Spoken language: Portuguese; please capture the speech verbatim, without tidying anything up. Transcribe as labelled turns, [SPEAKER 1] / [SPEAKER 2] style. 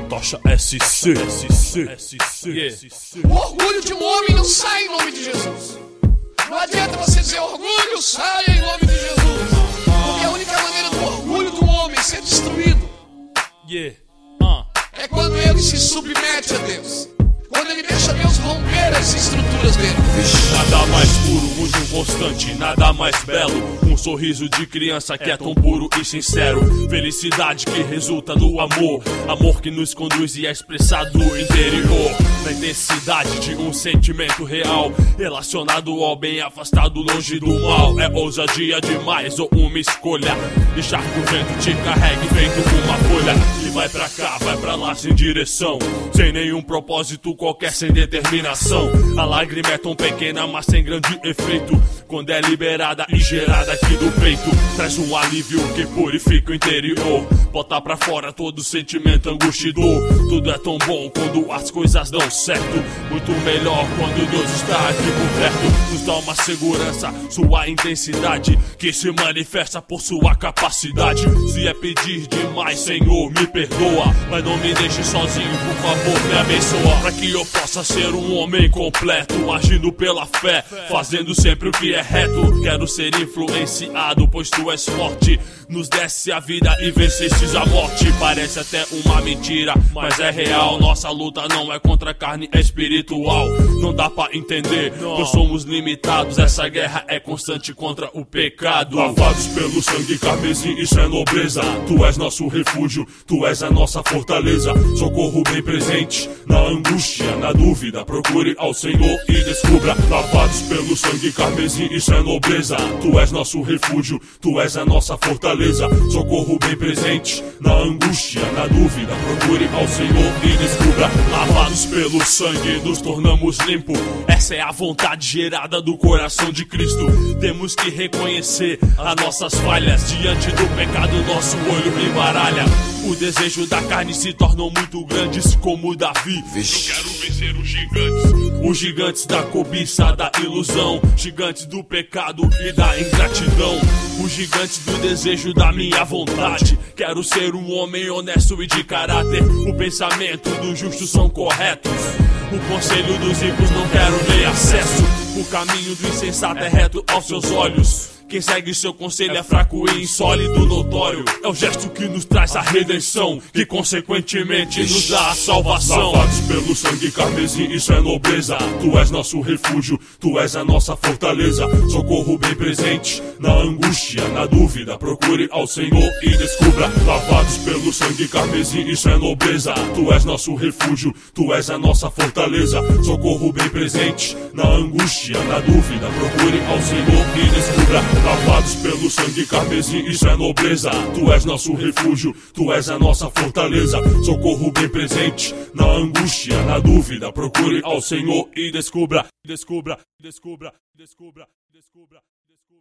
[SPEAKER 1] Tocha S C, S C, S C, S C.
[SPEAKER 2] O orgulho de um homem não sai em nome de Jesus. Não adianta você dizer orgulho, sai em nome de Jesus. Porque a única maneira do orgulho do homem ser destruído
[SPEAKER 1] Yeah. Uh.
[SPEAKER 2] é quando ele se submete a Deus. Quando ele deixa Deus romper as estruturas dele.
[SPEAKER 1] Nada mais puro, muito constante, nada mais belo. Um sorriso de criança que é tão puro e sincero. Felicidade que resulta do amor. Amor que nos conduz e é expressado no interior. Na intensidade de um sentimento real, relacionado ao bem, afastado longe do mal. É ousadia demais ou uma escolha. Deixar que o vento te carregue feito uma folha. E vai pra cá, vai pra lá sem direção, sem nenhum propósito qualquer, sem determinação. A lágrima é tão pequena, mas sem grande efeito. Quando é liberada e gerada aqui do peito, traz um alívio que purifica o interior. Bota pra fora todo sentimento, angústia e dor. Tudo é tão bom quando as coisas dão certo. Muito melhor quando Deus está aqui por perto. Nos dá uma segurança, sua intensidade, que se manifesta por sua capacidade. Se é pedir demais, Senhor, me perdoa, mas não me deixe sozinho, por favor, me abençoa. Pra que eu possa ser um homem completo, agindo pela fé, fazendo sempre o que é reto. Quero ser influenciado, pois tu és forte. Nos desse a vida e vencestes a morte. Parece até uma mentira, mas é real. Nossa luta não é contra a carne, é espiritual. Não dá pra entender, pois somos limitados. Essa guerra é constante contra o pecado. Lavados pelo sangue carmesim, isso é nobreza. Tu és nosso refúgio, tu és a nossa fortaleza. Socorro bem presente na angústia, na dúvida, procure ao Senhor e descubra. Lavados pelo sangue carmesim, isso é nobreza. Tu és nosso refúgio, tu és a nossa fortaleza. Socorro bem presente na angústia, na dúvida, procure ao Senhor e descubra. Lavados pelo sangue, nos tornamos limpos. Essa é a vontade gerada do coração de Cristo. Temos que reconhecer as nossas falhas. Diante do pecado, nosso olho embaralha. O desejo da carne se tornam muito grandes, como Davi. Eu quero vencer os gigantes, os gigantes da cobiça, da ilusão, gigantes do pecado e da ingratidão, os gigantes do desejo da minha vontade. Quero ser um homem honesto e de caráter. O pensamento dos justos são corretos. O conselho dos ímpios não quero nem acesso. O caminho do insensato é reto aos seus olhos. Quem segue seu conselho é fraco e insólido notório. É o gesto que nos traz a redenção, que consequentemente nos dá a salvação. Lavados pelo sangue carmesim, isso é nobreza. Tu és nosso refúgio, tu és a nossa fortaleza. Socorro bem presente na angústia, na dúvida, procure ao Senhor e descubra. Lavados pelo sangue carmesim, isso é nobreza. Tu és nosso refúgio, tu és a nossa fortaleza. Socorro bem presente na angústia, na dúvida, procure ao Senhor e descubra. Lavados pelo sangue carmesim, isso é nobreza. Tu és nosso refúgio, tu és a nossa fortaleza. Socorro bem presente na angústia, na dúvida, procure ao Senhor e descubra, descubra, descubra, descubra, descubra.